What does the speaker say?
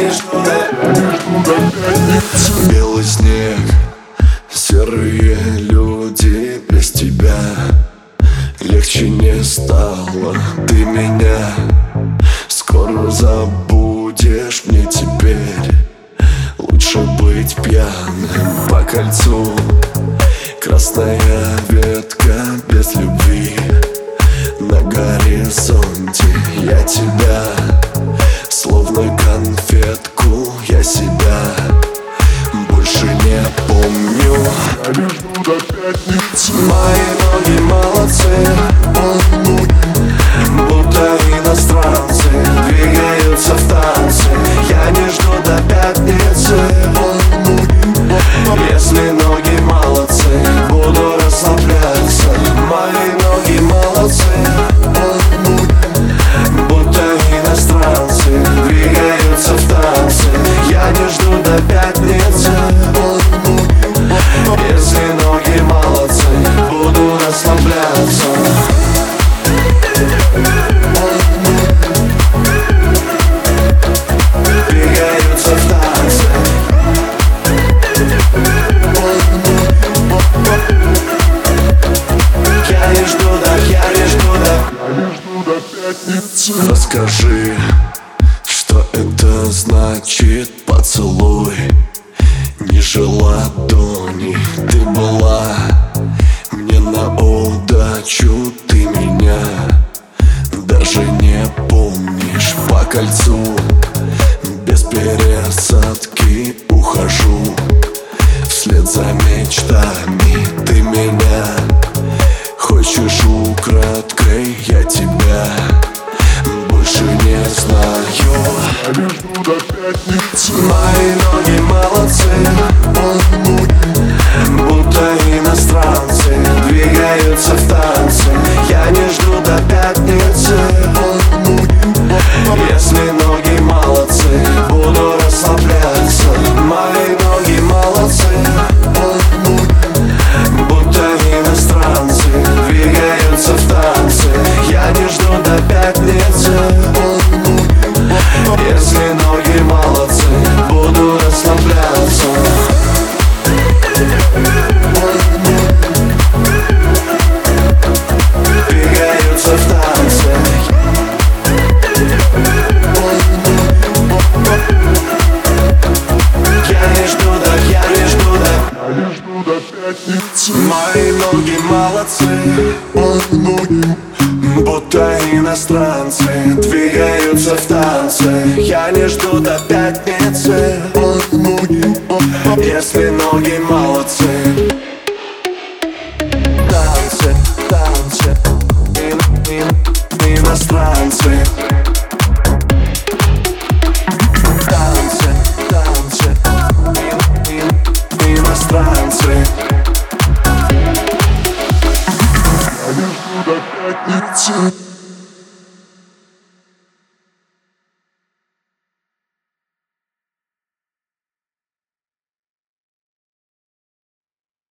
не жду до пятницы. Белый снег, серые люди, без тебя легче не стало. Ты меня скоро забудешь, мне теперь лучше быть пьяным по кольцу. Красная ветка без любви на горизонте. Я тебя, словно конфетку, я себя больше не помню. Я не жду до пятницы. Мои ноги молодцы, будто иностранцы, двигаются в танце. Я не жду до пятницы. Если ноги молодцы, буду расслабляться. Мои ноги молодцы, будто иностранцы, двигаются в танце. Я не жду до пятницы. Если ноги молодцы, буду расслабляться. Двигаются в танце. Я не жду до пятницы. Расскажи, что это значит поцелуй ниже ладони. Ты была мне на удачу, ты меня даже не помнишь. По кольцу без пересадки ухожу вслед за мечтами. Ты меня хочешь украдкой, я тебя больше не знаю. Я не жду до пятницы. Мои ноги молодцы, будто иностранцы, двигаются в танце. Я не жду до пятницы. Если ноги молодцы, буду расслабляться. Мои ноги молодцы, будто иностранцы, двигаются в танце. Я не жду до пятницы. Если ноги молодцы, буду расслабляться. Двигаются в танце. Я не жду до пятницы. Мои ноги молодцы, будто иностранцы, двигаются в танце. Я не жду до пятницы. Если ноги молодцы. Танцы, танцы, иностранцы. Танцы, танцы, иностранцы. Я не жду до пятницы.